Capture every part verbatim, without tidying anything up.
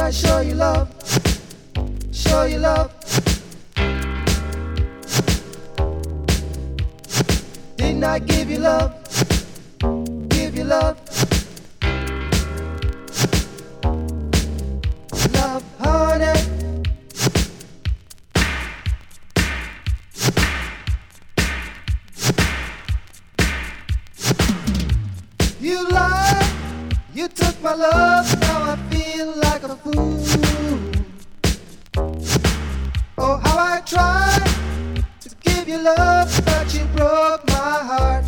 I show you love, show you love? Didn't I give you love, give you love? Love, honey. You lied, you took my love, now I feel like a fool. Oh, how I tried to give you love, but you broke my heart.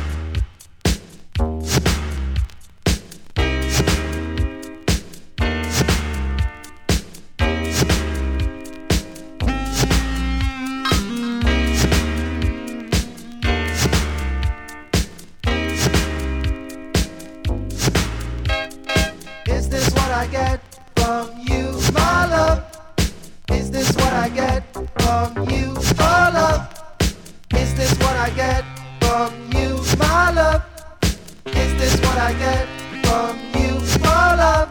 Is this what I get from you, my love? Is this what I get from you, for love? Is this what I get from you, my love? Is this what I get from you, for love?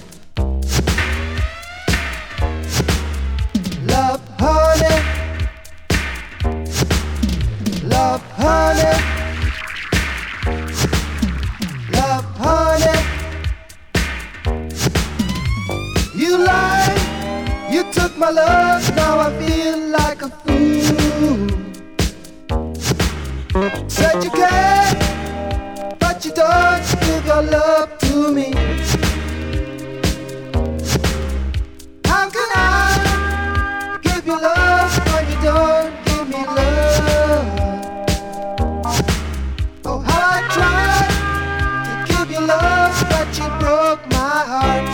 Love, honey. Love, honey. Love, honey. You lied, you took my love, now I feel like a fool. Said you care, but you don't give your love to me. How can I give you love when you don't give me love? Oh, how I tried to give you love, but you broke my heart.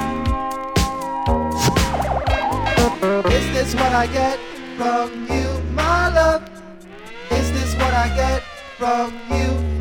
Is this what I get from you, my love? Is this what I get from you?